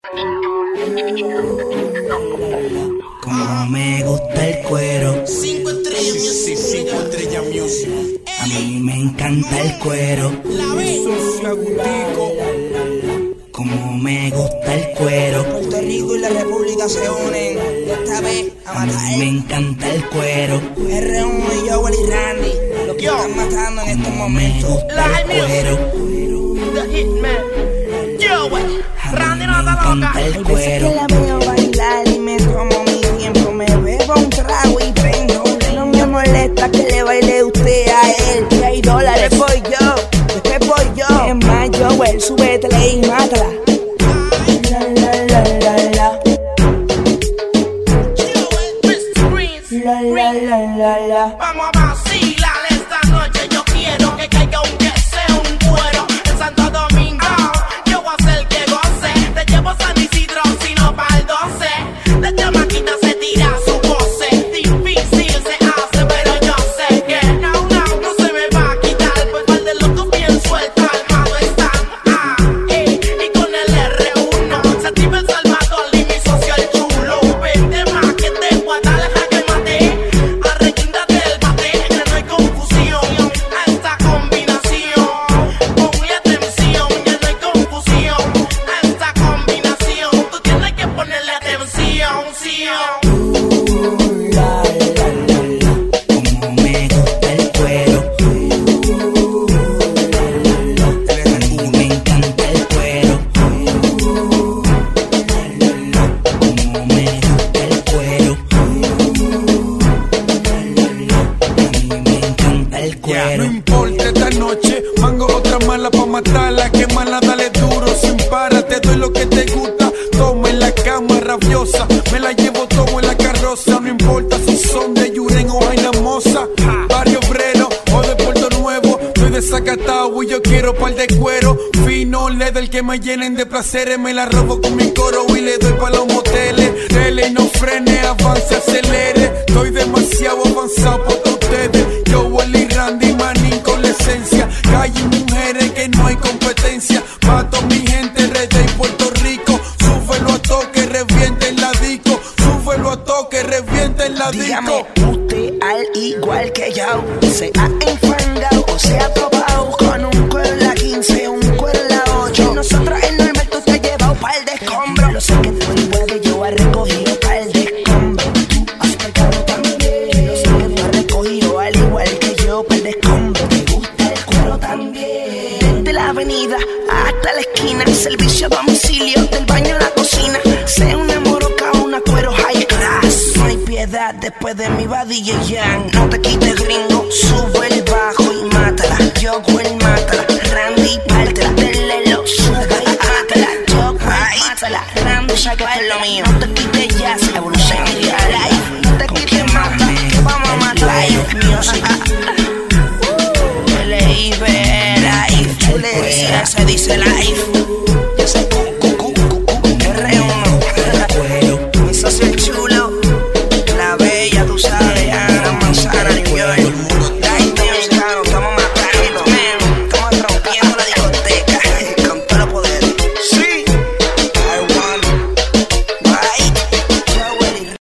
Como me gusta el cuero. 5 estrellas, Sí, 5 estrellas music. A mí me encanta el cuero. La B. Sucio Agutico. Como me gusta el cuero. Puerto Rico y la República se unen esta vez a A mí matar. me encanta el cuero. R1 y Joel y Randy, los que están matando en estos Como me momentos. gusta el cuero. The Hitman. Yo, wey. A Randy mí no me está loca. encanta el Hay veces cuero. que la veo bailar y me tomo mi tiempo, me bebo un trago y prendo. No me molesta que le baile usted a él. Si hay dólares voy yo, después voy yo. Es más, Joel, súbetele y mátala. La, la, la, la, la. La, la, la, la, la. Vamos a vacilar esta noche. Yo quiero que caiga aunque sea un cuero. En Santo Domingo, yo voy a hacer que goce. Te llevo San Isidro, sino pa'l 12. De chamaquita se tira su voce. Difícil se hace, pero yo sé que no se me va a quitar. Pues par de locos bien sueltos, armados están. Y con el R1 se activa el Salvador y mi socio el chulo. Vente más que te voy a dar la que mate. Arrequíndate el bate, que no hay confusión a esta combinación. Ponle atención, ya no hay confusión a esta combinación. Tú tienes que ponerle atención, sí. La, la, la, la. Como me gusta el cuero. A mí me encanta el cuero. Como me gusta el cuero. A mí me encanta el No cuero. importa esta noche, mango otra mala pa' matarla, quemarla, dale duro, sin para, te doy lo que te gusta, toma en la cama rabiosa, me la llevo todo en la carroza, no importa si son de Yuren o Vaina Moza, Barrio Obrero o de Puerto Nuevo, estoy desacatado y yo quiero par de cuero, fino, del que me llenen de placeres, me la robo con mi coro y le doy pa' los moteles, dele y no frene, avance, acelere, estoy demasiado avanzado por ustedes, yo y Randy Manín con la esencia, calle y mujeres que no hay competencia, mato mi gente Rede y Puerto Rico, súbelo a toque, reviente en la disco, súbelo a toque, reviente en la Dígame disco. usted al igual que yo, se ha enfangado o se ha topado con un cuero en la 15, un cuero en la 8. Nosotros en Norberto te ha llevado par de escombros. Lo sé que tú igual que yo has recogido par de escombros. Tú has pecado también. Lo sé que tú has recogido al igual que yo par de escombros. Te gusta el cuero también. Desde la avenida hasta la esquina, servicio a domicilio, del baño a la cocina. Sea una moroca o una cuero high class, no hay piedad después de mi body yang. No te quites gringo, sube el bajo y mátala. Yo mátala, Randy pártela, dele lo sube y mátala. Yo mátala, Randy saca que es lo mío. No te quites jazz, evolución live. No te quites mata, que vamos a matar. Live music. L.I.V. Live, chulería se dice live.